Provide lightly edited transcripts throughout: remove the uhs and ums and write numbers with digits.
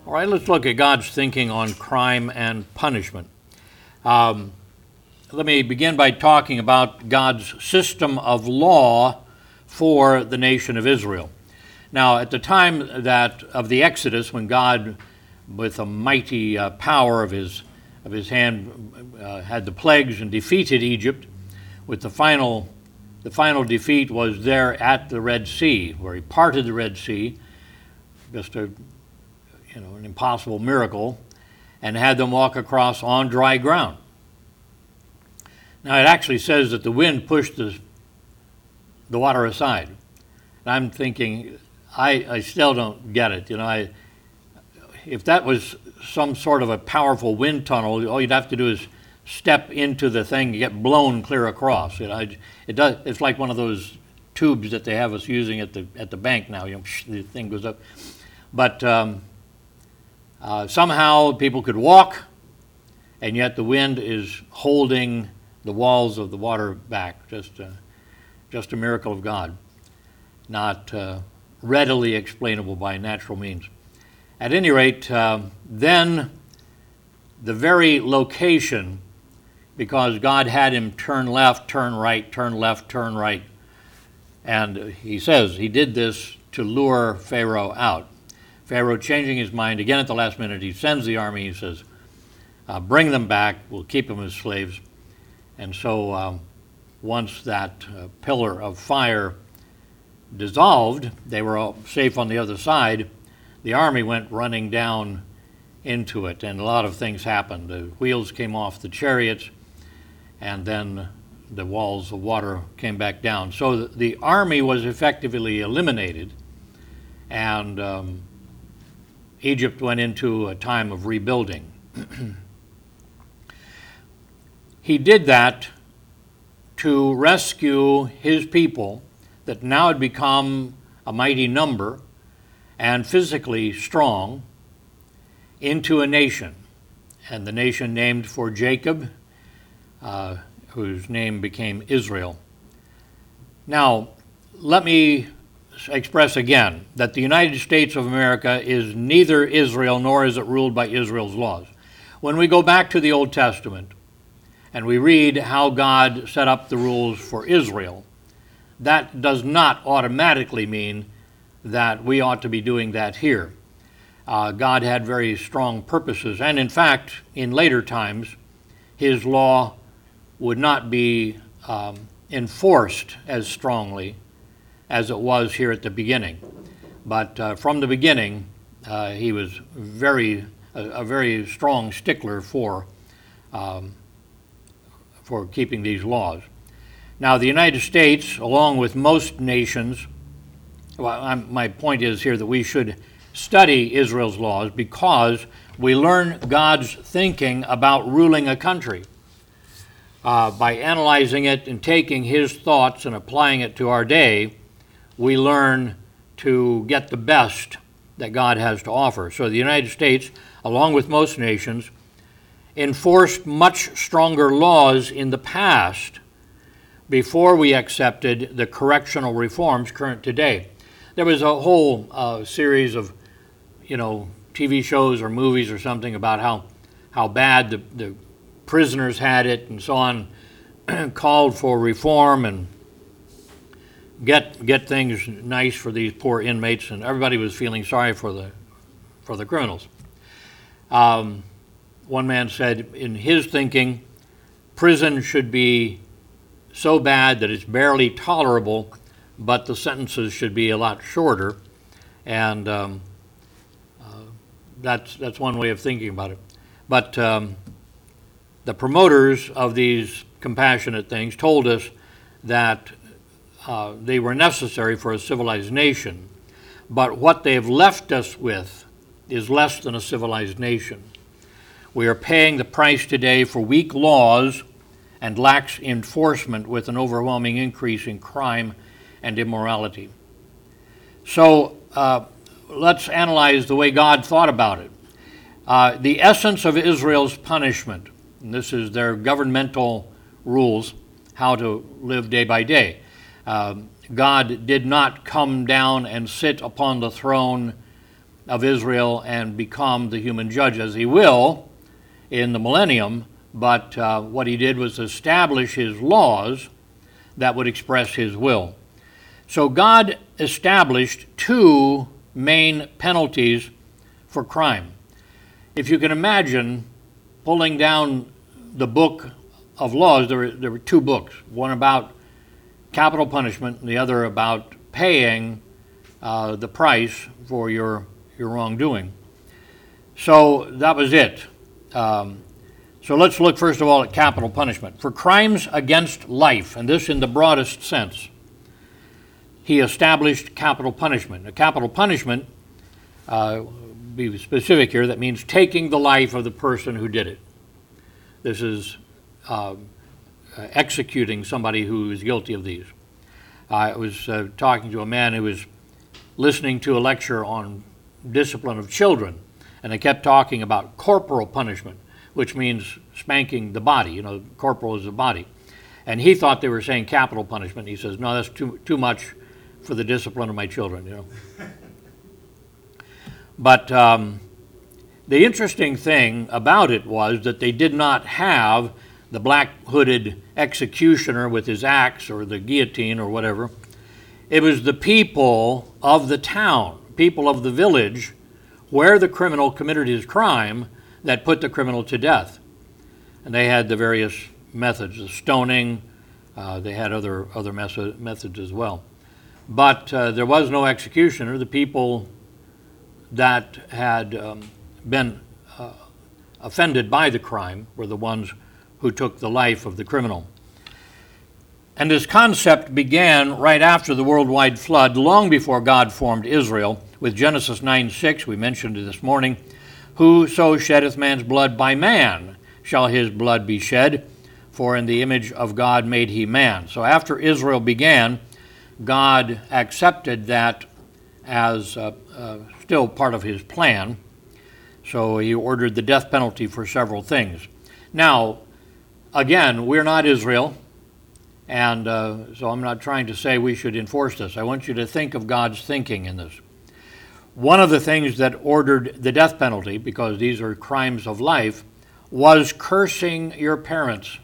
All right, let's look at God's thinking on crime and punishment. Let me begin by talking about God's system of law for the nation of Israel. Now, at the time of the Exodus, when God, with a mighty power of his hand, had the plagues and defeated Egypt, with the final defeat was there at the Red Sea, where he parted the Red Sea, just an impossible miracle, and had them walk across on dry ground. Now, it actually says that the wind pushed the water aside. And I'm thinking, I still don't get it. If that was some sort of a powerful wind tunnel, all you'd have to do is step into the thing and get blown clear across. It's like one of those tubes that they have us using at the bank now. The thing goes up. But somehow people could walk, and yet the wind is holding the walls of the water back. Just a miracle of God, not readily explainable by natural means. At any rate, then the very location, because God had him turn left, turn right, turn left, turn right, and he says he did this to lure Pharaoh out. Pharaoh, changing his mind again at the last minute, he sends the army. He says, bring them back, we'll keep them as slaves. And so once that pillar of fire dissolved, they were all safe on the other side. The army went running down into it, and a lot of things happened. The wheels came off the chariots, and then the walls of water came back down. So the army was effectively eliminated, and Egypt went into a time of rebuilding. He did that to rescue his people that now had become a mighty number and physically strong into a nation, and the nation named for Jacob, whose name became Israel. Now, let me express again that the United States of America is neither Israel nor is it ruled by Israel's laws. When we go back to the Old Testament and we read how God set up the rules for Israel, that does not automatically mean that we ought to be doing that here. God had very strong purposes, and in fact, in later times, his law would not be enforced as strongly as it was here at the beginning. But from the beginning, he was a very strong stickler for keeping these laws. Now, the United States, along with most nations, my point is here that we should study Israel's laws because we learn God's thinking about ruling a country. By analyzing it and taking his thoughts and applying it to our day, we learn to get the best that God has to offer. So the United States, along with most nations, enforced much stronger laws in the past before we accepted the correctional reforms current today. There was a whole series of, TV shows or movies or something about how bad the prisoners had it and so on, called for reform and get things nice for these poor inmates, and everybody was feeling sorry for the criminals. One man said, in his thinking, prison should be so bad that it's barely tolerable, but the sentences should be a lot shorter, and that's one way of thinking about it. But the promoters of these compassionate things told us that they were necessary for a civilized nation, but what they've left us with is less than a civilized nation. We are paying the price today for weak laws and lax enforcement with an overwhelming increase in crime and immorality. So let's analyze the way God thought about it. The essence of Israel's punishment, and this is their governmental rules, how to live day by day. God did not come down and sit upon the throne of Israel and become the human judge, as he will in the millennium. But what he did was establish his laws that would express his will. So God established two main penalties for crime. If you can imagine pulling down the book of laws, there were two books, one about capital punishment and the other about paying the price for your wrongdoing. So that was it. So let's look first of all at capital punishment. For crimes against life, and this in the broadest sense, he established capital punishment. A capital punishment, be specific here, that means taking the life of the person who did it. This is executing somebody who is guilty of these. I was talking to a man who was listening to a lecture on discipline of children, and they kept talking about corporal punishment, which means spanking the body. You know, corporal is the body. And he thought they were saying capital punishment. He says, no, that's too much for the discipline of my children, you know. But the interesting thing about it was that they did not have the black-hooded executioner with his axe or the guillotine or whatever. It was the people of the town, people of the village where the criminal committed his crime that put the criminal to death. And they had the various methods, the stoning, they had other methods as well. But there was no executioner. The people that had been offended by the crime were the ones who took the life of the criminal. And this concept began right after the worldwide flood, long before God formed Israel, with Genesis 9:6, we mentioned it this morning, whoso sheddeth man's blood by man shall his blood be shed, for in the image of God made he man. So after Israel began, God accepted that as still part of his plan. So he ordered the death penalty for several things. Now, again, we're not Israel, and so I'm not trying to say we should enforce this. I want you to think of God's thinking in this. One of the things that ordered the death penalty, because these are crimes of life, was cursing your parents.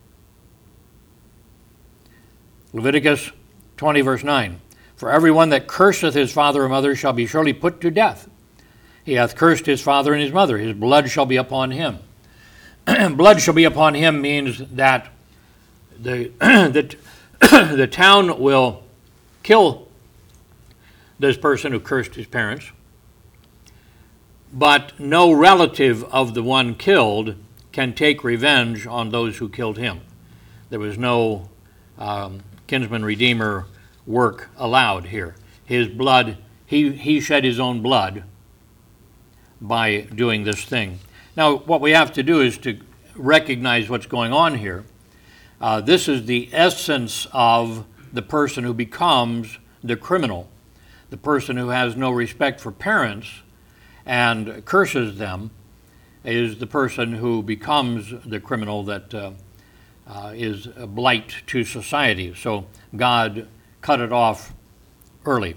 Leviticus 20, verse 9. For everyone that curseth his father or mother shall be surely put to death. He hath cursed his father and his mother. His blood shall be upon him. Blood shall be upon him means that the town will kill this person who cursed his parents, but no relative of the one killed can take revenge on those who killed him. There was no kinsman redeemer work allowed here. His blood, he shed his own blood by doing this thing. Now, what we have to do is to recognize what's going on here. This is the essence of the person who becomes the criminal. The person who has no respect for parents and curses them is the person who becomes the criminal that is a blight to society. So God cut it off early.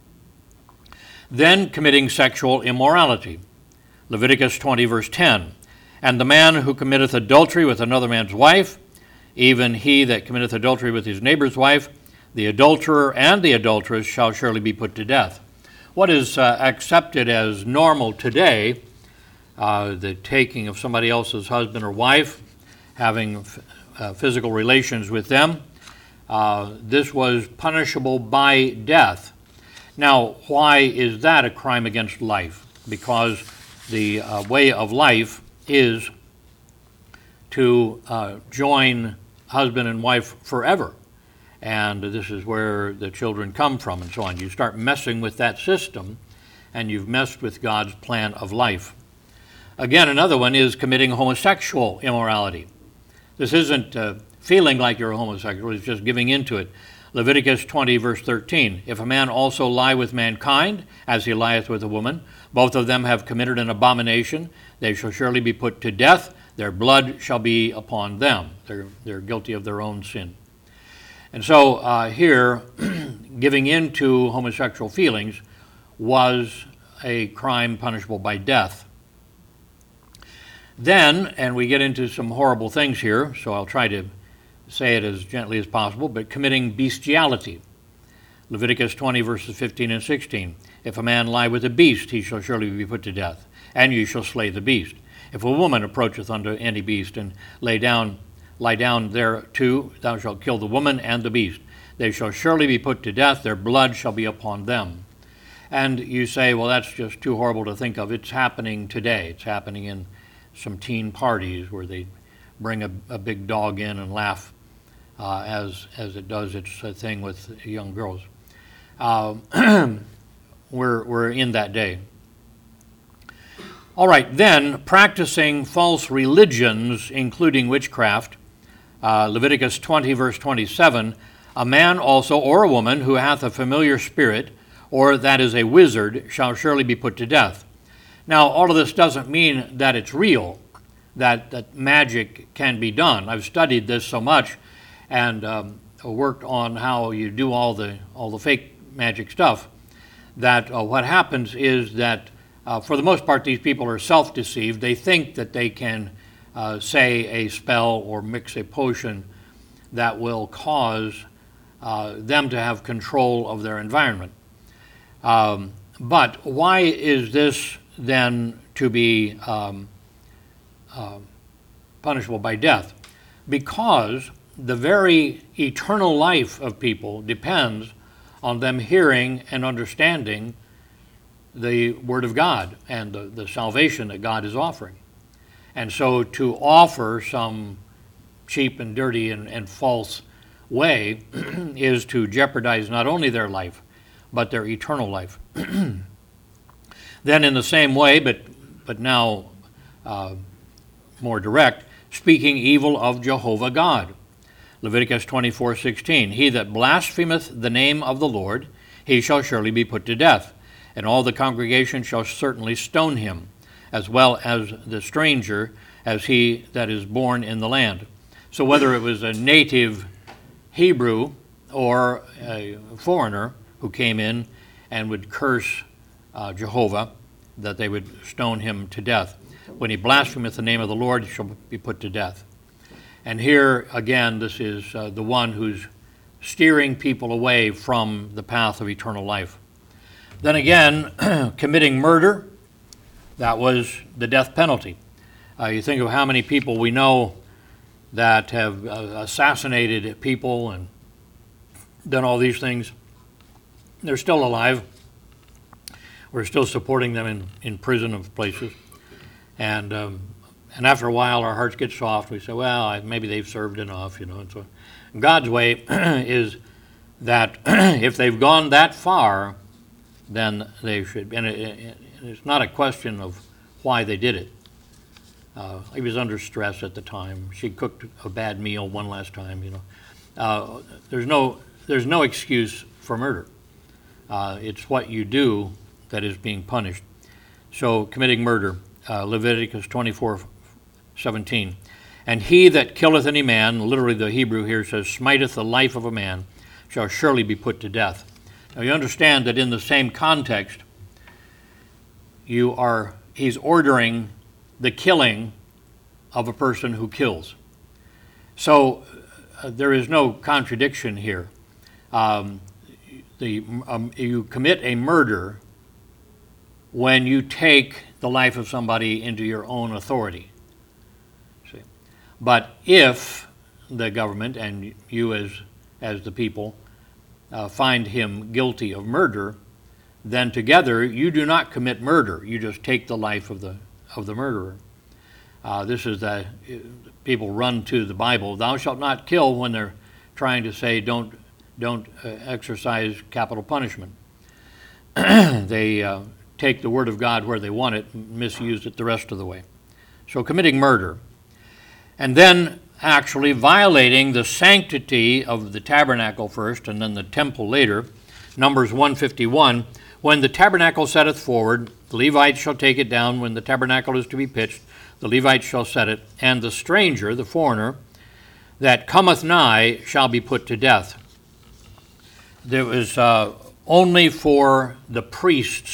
Then committing sexual immorality. Leviticus 20, verse 10. And the man who committeth adultery with another man's wife, even he that committeth adultery with his neighbor's wife, the adulterer and the adulteress shall surely be put to death. What is accepted as normal today, the taking of somebody else's husband or wife, having physical relations with them, this was punishable by death. Now, why is that a crime against life? Because the way of life is to join husband and wife forever. And this is where the children come from and so on. You start messing with that system, and you've messed with God's plan of life. Again, another one is committing homosexual immorality. This isn't feeling like you're a homosexual, it's just giving into it. Leviticus 20, verse 13. If a man also lie with mankind, as he lieth with a woman, both of them have committed an abomination, they shall surely be put to death, their blood shall be upon them. They're guilty of their own sin. And so here, giving in to homosexual feelings was a crime punishable by death. Then, and we get into some horrible things here, so I'll try to say it as gently as possible, but committing bestiality. Leviticus 20, verses 15 and 16. If a man lie with a beast, he shall surely be put to death, and you shall slay the beast. If a woman approacheth unto any beast and lie down thereto, thou shalt kill the woman and the beast. They shall surely be put to death, their blood shall be upon them. And you say, well, that's just too horrible to think of. It's happening today. It's happening in some teen parties where they bring a big dog in and laugh as it does its thing with young girls. We're in that day. All right, then, practicing false religions, including witchcraft, Leviticus 20, verse 27, a man also or a woman who hath a familiar spirit, or that is a wizard, shall surely be put to death. Now, all of this doesn't mean that it's real, that magic can be done. I've studied this so much and worked on how you do all the fake magic stuff, that what happens is that for the most part these people are self-deceived. They think that they can say a spell or mix a potion that will cause them to have control of their environment. But why is this then to be punishable by death? Because the very eternal life of people depends on them hearing and understanding the Word of God and the salvation that God is offering. And so to offer some cheap and dirty and false way is to jeopardize not only their life, but their eternal life. Then in the same way, but now more direct, speaking evil of Jehovah God. Leviticus 24:16, he that blasphemeth the name of the Lord, he shall surely be put to death, and all the congregation shall certainly stone him, as well as the stranger, as he that is born in the land. So whether it was a native Hebrew or a foreigner who came in and would curse Jehovah, that they would stone him to death. When he blasphemeth the name of the Lord, he shall be put to death. And here, again, this is the one who's steering people away from the path of eternal life. Then again, committing murder, that was the death penalty. You think of how many people we know that have assassinated people and done all these things. They're still alive. We're still supporting them in prison of places. And after a while, our hearts get soft. We say, well, maybe they've served enough, And so God's way is that if they've gone that far, then they should. And it's not a question of why they did it. He was under stress at the time. She cooked a bad meal one last time, There's no excuse for murder. It's what you do that is being punished. So committing murder, Leviticus 24:17. And he that killeth any man, literally the Hebrew here says, smiteth the life of a man, shall surely be put to death. Now you understand that in the same context, he's ordering the killing of a person who kills. So there is no contradiction here. You commit a murder when you take the life of somebody into your own authority. See? But if the government and you as the people find him guilty of murder, then together you do not commit murder. You just take the life of the murderer. This is people run to the Bible. Thou shalt not kill when they're trying to say don't exercise capital punishment. They take the Word of God where they want it and misuse it the rest of the way. So committing murder. And then actually violating the sanctity of the tabernacle first and then the temple later. Numbers 151, when the tabernacle setteth forward, the Levites shall take it down. When the tabernacle is to be pitched, the Levites shall set it. And the stranger, the foreigner, that cometh nigh shall be put to death. There was only for the priests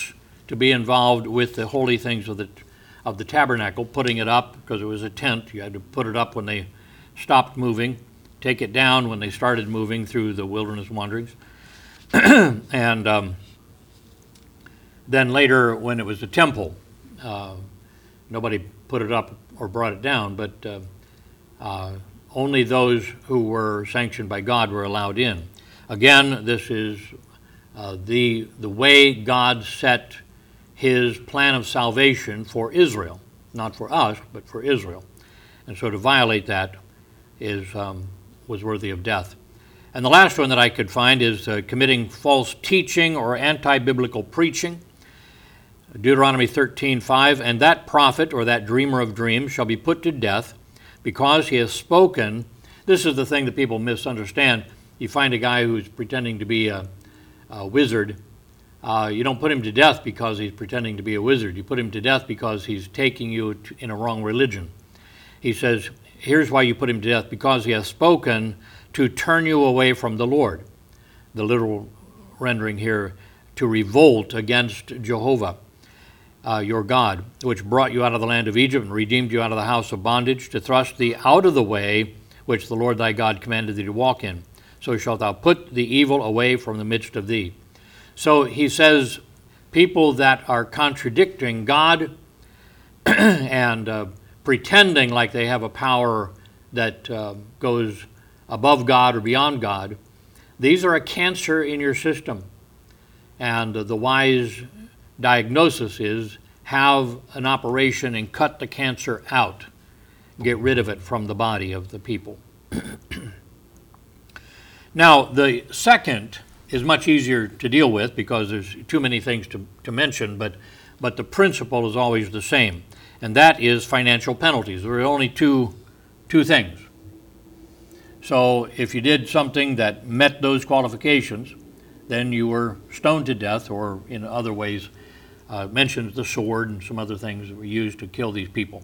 to be involved with the holy things of the tabernacle, putting it up, because it was a tent. You had to put it up when they stopped moving, take it down when they started moving through the wilderness wanderings. And then later, when it was a temple, nobody put it up or brought it down, but only those who were sanctioned by God were allowed in. Again, this is the way God set his plan of salvation for Israel, not for us, but for Israel. And so to violate that was worthy of death. And the last one that I could find is committing false teaching or anti-biblical preaching. Deuteronomy 13:5, and that prophet or that dreamer of dreams shall be put to death because he has spoken. This is the thing that people misunderstand. You find a guy who's pretending to be a wizard. You don't put him to death because he's pretending to be a wizard. You put him to death because he's taking you in a wrong religion. He says, here's why you put him to death, because he has spoken to turn you away from the Lord. The literal rendering here, to revolt against Jehovah, your God, which brought you out of the land of Egypt and redeemed you out of the house of bondage, to thrust thee out of the way which the Lord thy God commanded thee to walk in. So shalt thou put the evil away from the midst of thee. So he says, people that are contradicting God and pretending like they have a power that goes above God or beyond God, these are a cancer in your system. And the wise diagnosis is have an operation and cut the cancer out. Get rid of it from the body of the people. Now, the second is much easier to deal with because there's too many things to mention, but the principle is always the same, and that is financial penalties. There are only two things. So if you did something that met those qualifications, then you were stoned to death, or in other ways mentions the sword and some other things that were used to kill these people.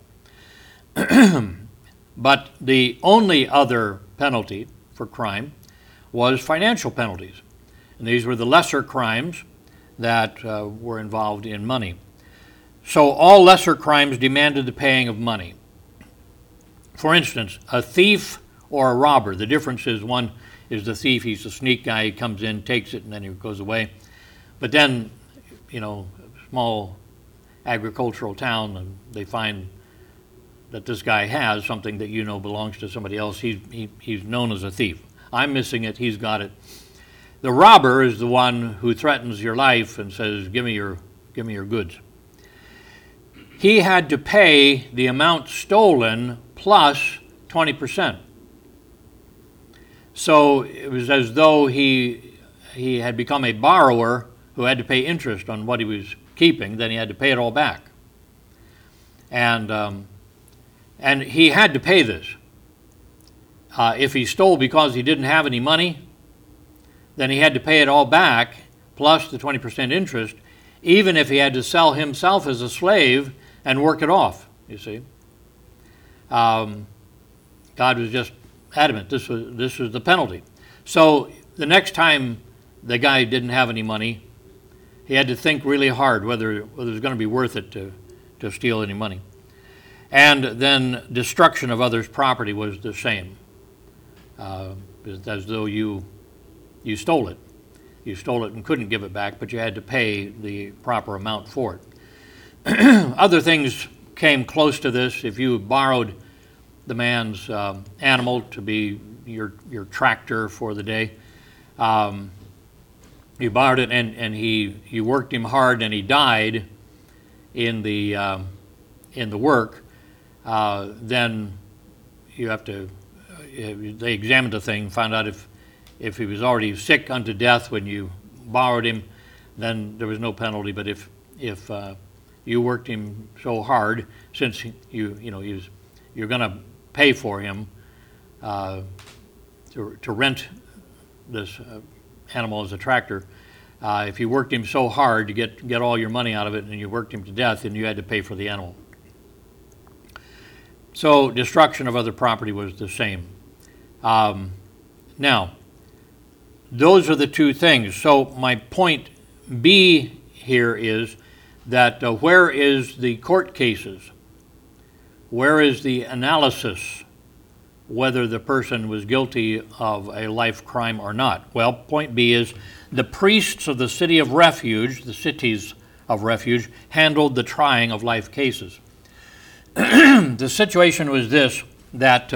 But the only other penalty for crime was financial penalties. And these were the lesser crimes that were involved in money. So all lesser crimes demanded the paying of money. For instance, a thief or a robber. The difference is one is the thief, he's a sneak guy, he comes in, takes it, and then he goes away. But then, a small agricultural town, and they find that this guy has something that belongs to somebody else. He's known as a thief. I'm missing it, he's got it. The robber is the one who threatens your life and says, give me your goods. He had to pay the amount stolen plus 20%. So it was as though he had become a borrower who had to pay interest on what he was keeping, then he had to pay it all back. And he had to pay this. If he stole because he didn't have any money, then he had to pay it all back, plus the 20% interest, even if he had to sell himself as a slave and work it off, you see. God was just adamant. This was the penalty. So the next time the guy didn't have any money, he had to think really hard whether it was going to be worth it to steal any money. And then destruction of others' property was the same, as though you stole it. You stole it and couldn't give it back, but you had to pay the proper amount for it. Other things came close to this. If you borrowed the man's animal to be your tractor for the day, you borrowed it and you worked him hard and he died in the work, then you have to. They examined the thing, found out if he was already sick unto death when you borrowed him, then there was no penalty. But if you worked him so hard, since you're going to pay for him to rent this animal as a tractor. If you worked him so hard to get all your money out of it, and you worked him to death, then you had to pay for the animal. So destruction of other property was the same. Now, those are the two things. So my point B here is that where is the court cases? Where is the analysis whether the person was guilty of a life crime or not? Well, point B is the priests of the city of refuge, the cities of refuge, handled the trying of life cases. The situation was this, that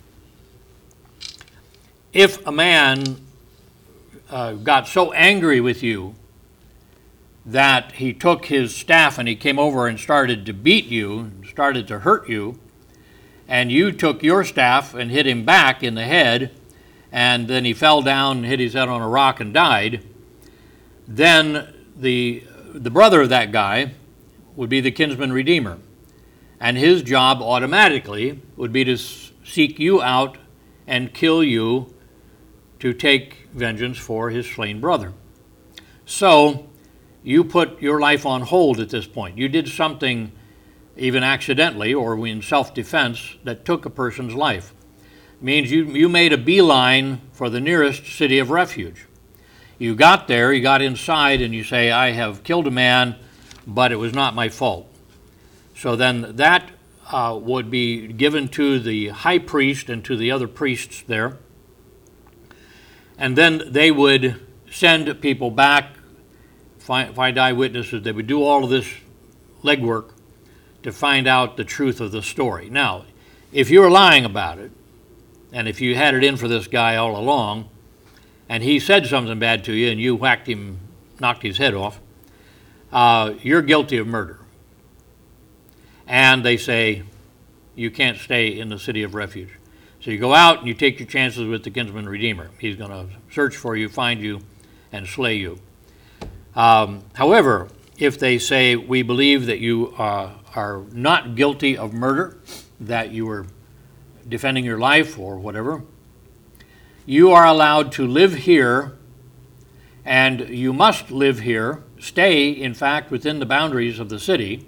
if a man got so angry with you that he took his staff and he came over and started to beat you, started to hurt you, and you took your staff and hit him back in the head, and then he fell down and hit his head on a rock and died, then the brother of that guy would be the kinsman redeemer. And his job automatically would be to seek you out and kill you to take vengeance for his slain brother. So you put your life on hold at this point. You did something, even accidentally or in self-defense, that took a person's life. It means you made a beeline for the nearest city of refuge. You got there, you got inside, and you say, I have killed a man, but it was not my fault. So then that would be given to the high priest and to the other priests there. And then they would send people back, find eyewitnesses. They would do all of this legwork to find out the truth of the story. Now, if you were lying about it, and if you had it in for this guy all along, and he said something bad to you and you whacked him, knocked his head off, you're guilty of murder. And they say, you can't stay in the city of refuge. So you go out and you take your chances with the kinsman redeemer. He's going to search for you, find you, and slay you. However, if they say, we believe that you are not guilty of murder, that you were defending your life or whatever, you are allowed to live here, and you must live here, stay, in fact, within the boundaries of the city.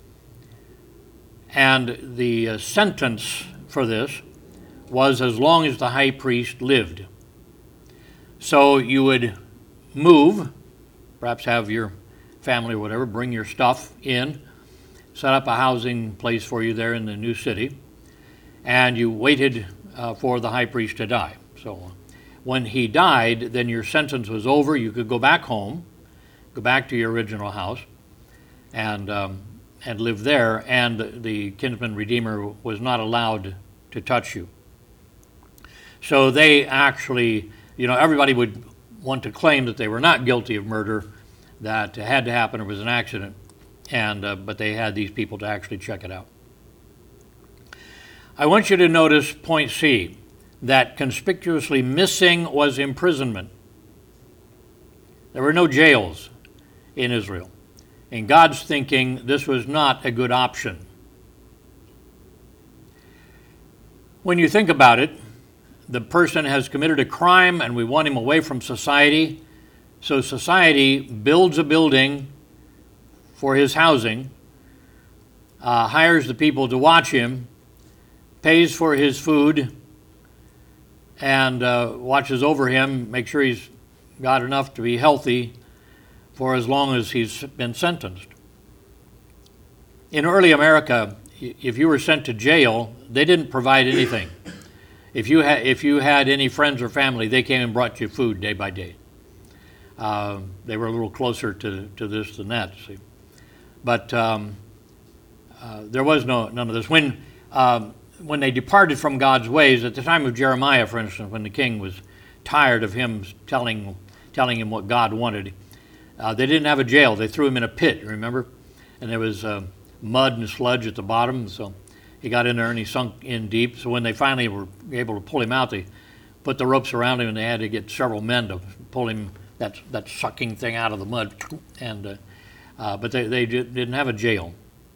And the sentence for this was as long as the high priest lived. So you would move, perhaps have your family or whatever, bring your stuff in, set up a housing place for you there in the new city, and you waited for the high priest to die. So when he died, then your sentence was over. You could go back home, go back to your original house, and live there, and the kinsman redeemer was not allowed to touch you. So they actually, everybody would want to claim that they were not guilty of murder, that it had to happen, it was an accident, and but they had these people to actually check it out. I want you to notice point C, that conspicuously missing was imprisonment. There were no jails in Israel. In God's thinking, this was not a good option. When you think about it, the person has committed a crime and we want him away from society. So society builds a building for his housing, hires the people to watch him, pays for his food, and watches over him, makes sure he's got enough to be healthy for as long as he's been sentenced. In early America, if you were sent to jail, they didn't provide anything. If you had any friends or family, they came and brought you food day by day. They were a little closer to this than that, see. But there was none of this. When they departed from God's ways, at the time of Jeremiah, for instance, when the king was tired of him telling him what God wanted, they didn't have a jail. They threw him in a pit, remember? And there was mud and sludge at the bottom, so he got in there and he sunk in deep. So when they finally were able to pull him out, they put the ropes around him and they had to get several men to pull him, that sucking thing out of the mud. And but they didn't have a jail.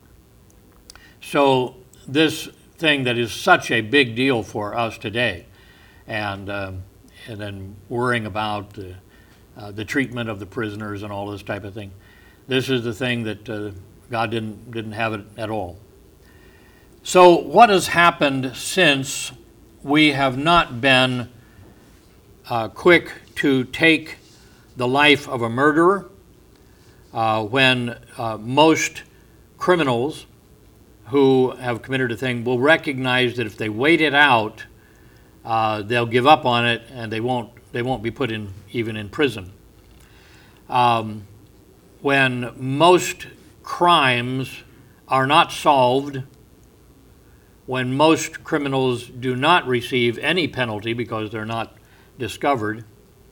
So this thing that is such a big deal for us today, and then worrying about the treatment of the prisoners and all this type of thing. This is the thing that God didn't have it at all. So what has happened since we have not been quick to take the life of a murderer, when most criminals who have committed a thing will recognize that if they wait it out, they'll give up on it and they won't be put even in prison. When most crimes are not solved, when most criminals do not receive any penalty because they're not discovered,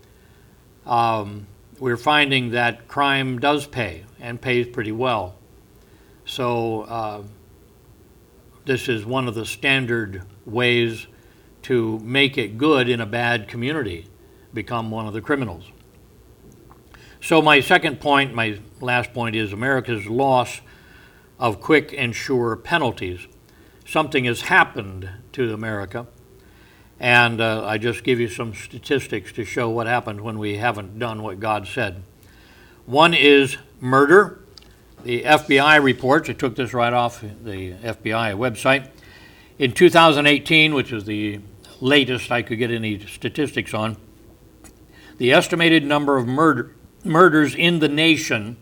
we're finding that crime does pay and pays pretty well. So this is one of the standard ways to make it good in a bad community, become one of the criminals. So my second point, my last point, is America's loss of quick and sure penalties. Something has happened to America, and I just give you some statistics to show what happened when we haven't done what God said. One is murder. The FBI reports, I took this right off the FBI website, in 2018, which is the latest I could get any statistics on, the estimated number of murders in the nation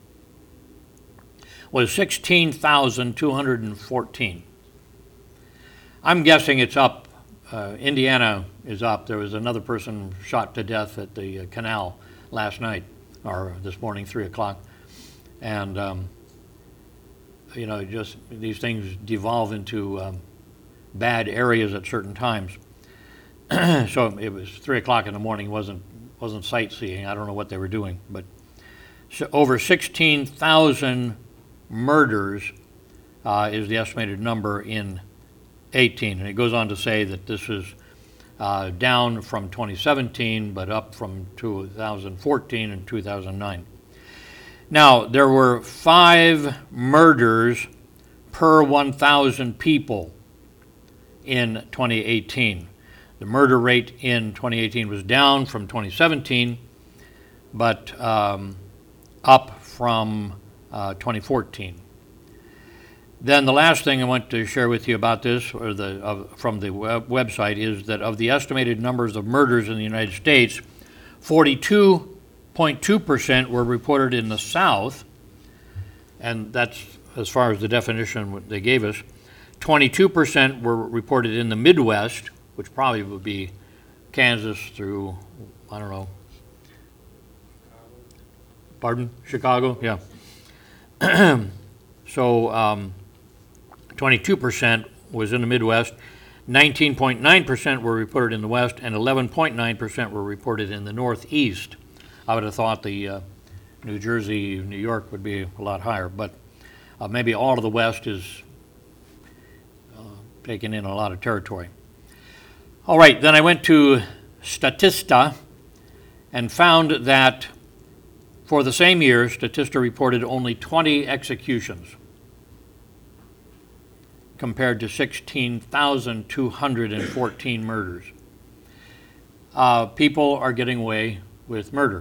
was 16,214. I'm guessing it's up. Indiana is up. There was another person shot to death at the canal last night, or this morning, 3 o'clock. And, just these things devolve into bad areas at certain times. So it was 3 o'clock in the morning, wasn't sightseeing. I don't know what they were doing, but over 16,000 murders is the estimated number in 18. And it goes on to say that this is down from 2017, but up from 2014 and 2009. Now, there were 5 murders per 1,000 people in 2018. The murder rate in 2018 was down from 2017, but up from 2014. Then the last thing I want to share with you about this, or from the website, is that of the estimated numbers of murders in the United States, 42.2% were reported in the South, and that's as far as the definition they gave us. 22% were reported in the Midwest, which probably would be Kansas through, I don't know. Pardon? Chicago? Yeah. So 22% was in the Midwest, 19.9% were reported in the West, and 11.9% were reported in the Northeast. I would have thought the New Jersey, New York would be a lot higher, but maybe all of the West is taking in a lot of territory. All right, then I went to Statista and found that for the same year, Statista reported only 20 executions compared to 16,214 murders. People are getting away with murder.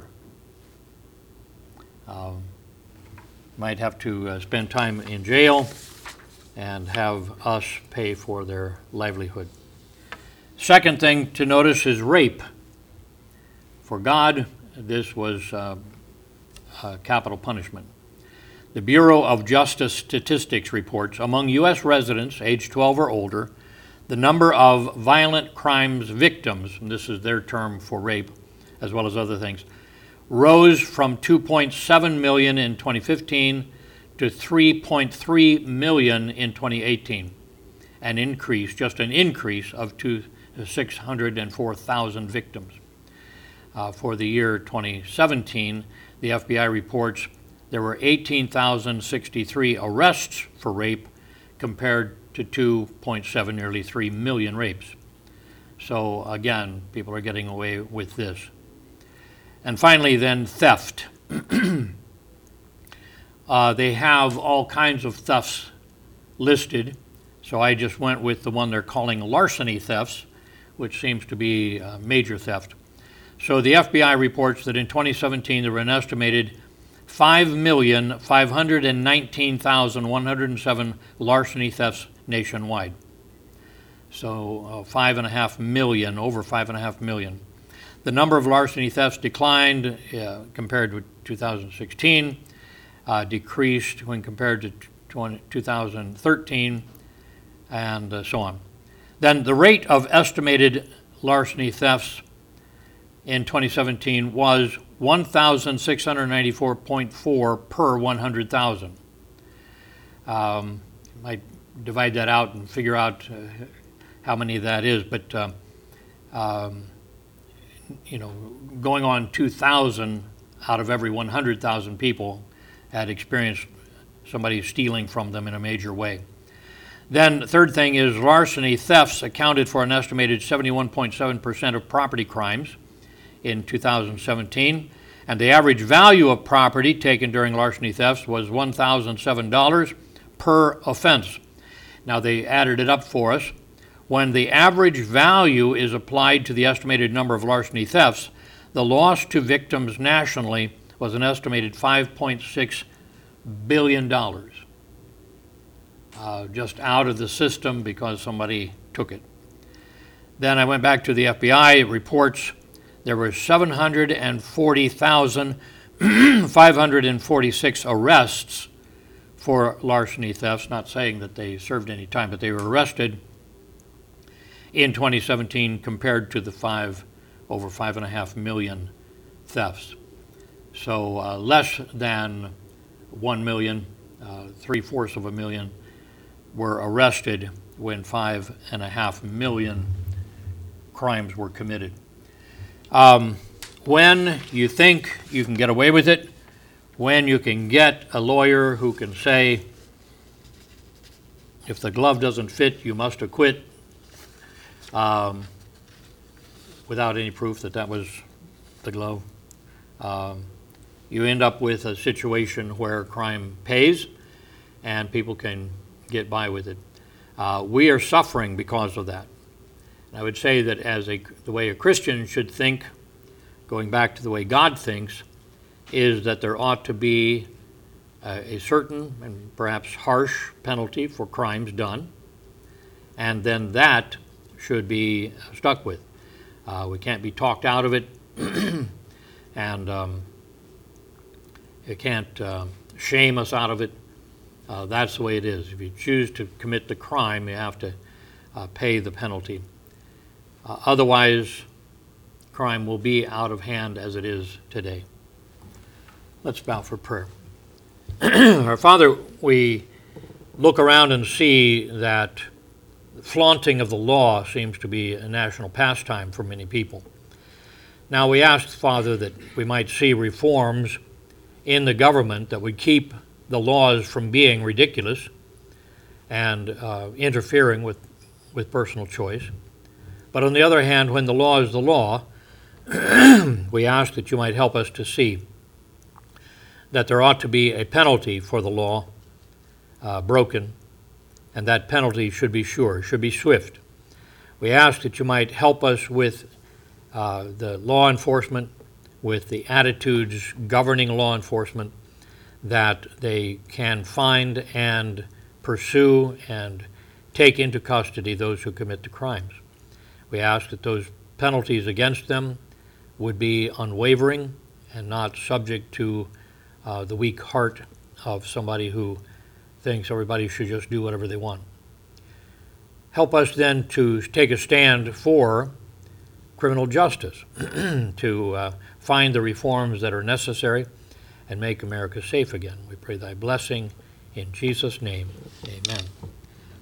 Might have to spend time in jail and have us pay for their livelihood. Second thing to notice is rape. For God, this was capital punishment. The Bureau of Justice Statistics reports among U.S. residents aged 12 or older, the number of violent crimes victims, and this is their term for rape as well as other things, rose from 2.7 million in 2015 to 3.3 million in 2018, an increase of 604,000 victims. For the year 2017, the FBI reports there were 18,063 arrests for rape compared to 2.7, nearly 3 million rapes. So again, people are getting away with this. And finally then, theft. They have all kinds of thefts listed, so I just went with the one they're calling larceny thefts, which seems to be major theft. So the FBI reports that in 2017 there were an estimated 5,519,107 larceny thefts nationwide. So 5.5 million, over 5.5 million. The number of larceny thefts declined compared with 2016, decreased when compared to 2013, and so on. Then the rate of estimated larceny thefts in 2017 was 1,694.4 per 100,000. Might divide that out and figure out how many that is, but going on 2,000 out of every 100,000 people had experienced somebody stealing from them in a major way. Then the third thing is larceny thefts accounted for an estimated 71.7% of property crimes in 2017, and the average value of property taken during larceny thefts was $1,007 per offense. Now they added it up for us. When the average value is applied to the estimated number of larceny thefts, the loss to victims nationally was an estimated $5.6 billion. Just out of the system because somebody took it. Then I went back to the FBI. It reports there were 740,546 arrests for larceny thefts, not saying that they served any time, but they were arrested in 2017 compared to the over 5.5 million thefts. So less than 1 million, 3/4 of a million were arrested when 5.5 million crimes were committed. When you think you can get away with it, when you can get a lawyer who can say, if the glove doesn't fit, you must acquit, without any proof that that was the glove, you end up with a situation where crime pays and people can get by with it. We are suffering because of that. And I would say that the way a Christian should think, going back to the way God thinks, is that there ought to be a certain and perhaps harsh penalty for crimes done, and then that should be stuck with. We can't be talked out of it, and it can't shame us out of it. That's the way it is. If you choose to commit the crime, you have to pay the penalty. Otherwise, crime will be out of hand as it is today. Let's bow for prayer. Our Father, we look around and see that flaunting of the law seems to be a national pastime for many people. Now we ask, Father, that we might see reforms in the government that would keep the laws from being ridiculous and interfering with personal choice. But on the other hand, when the law is the law, we ask that you might help us to see that there ought to be a penalty for the law broken, and that penalty should be sure, should be swift. We ask that you might help us with the law enforcement, with the attitudes governing law enforcement, that they can find and pursue and take into custody those who commit the crimes. We ask that those penalties against them would be unwavering and not subject to the weak heart of somebody who thinks everybody should just do whatever they want. Help us then to take a stand for criminal justice, to find the reforms that are necessary and make America safe again. We pray thy blessing in Jesus' name. Amen.